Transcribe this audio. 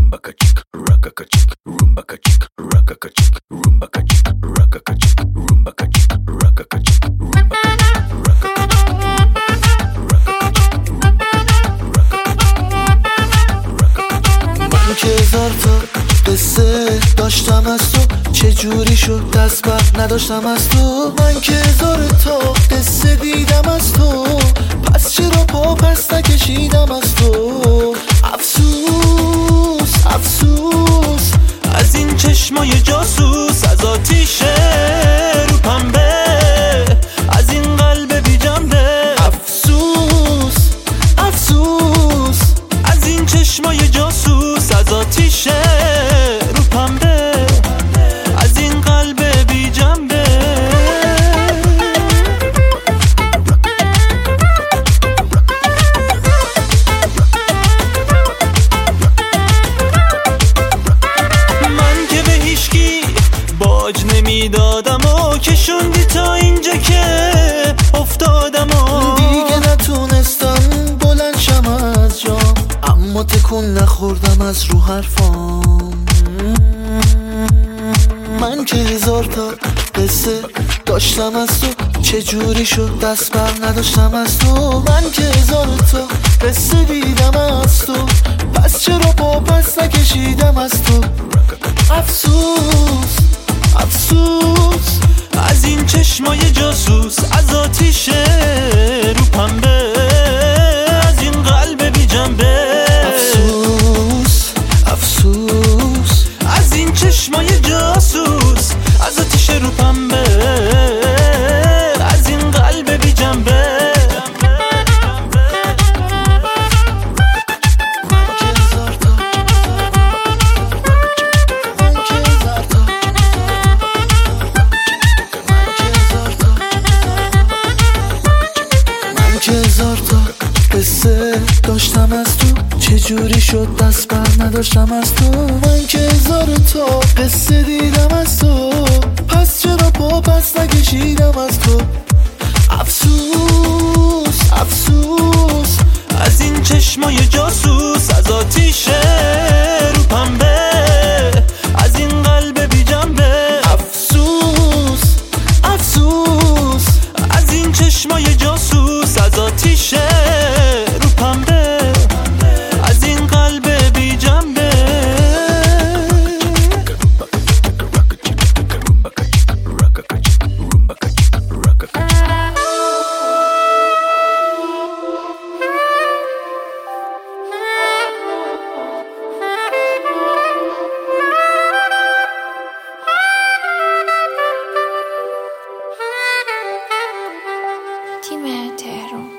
که هزار تا قصه داشتم از تو، چجوری شد دست بر نداشتم از تو. من که هزار تا قصه دیدم از تو، پس چرا پا پس نکشیدم از تو. افسوس افسوس از این چشمای جاسوس، از آتیش رو پنبه، از این قلب بی جنبه. افسوس افسوس از این چشمای جاسوس، از آتیش رو پنبه، از این قلب بی جنبه. من که به هیچکی باج نمیدادم و کشوندی تا اینجا که افتادم و دیگه نتونستم بلند شم از جام، اما تکون نخوردم از رو حرفام. من که هزار تا قصه داشتم از تو، چجوری شد دست بر نداشتم از تو. من که هزار تا قصه دیدم از تو، پس چرا پا پس نکشیدم از تو. افسوس افسوس از این چشمای جاسوس، از آتیش رو پنبه، از این قلب بی جنبه. افسوس افسوس از این چشمای جاسوس، از آتیش رو پنبه، از این قلب بی جنبه. که هزار تا قصه داشتم از تو، چجوری شد دست بر نداشتم از تو. من که هزار تا قصه دیدم از تو، پس چرا پا پس نکشیدم از تو. افسوس افسوس از این چشمای جاسوس، از آتیش رو پنبه، از این قلب بی جنبه. افسوس افسوس از این چشمای جاسوس، از آتیش رو پنبه، از این قلب بی جنبه. تیم تهران.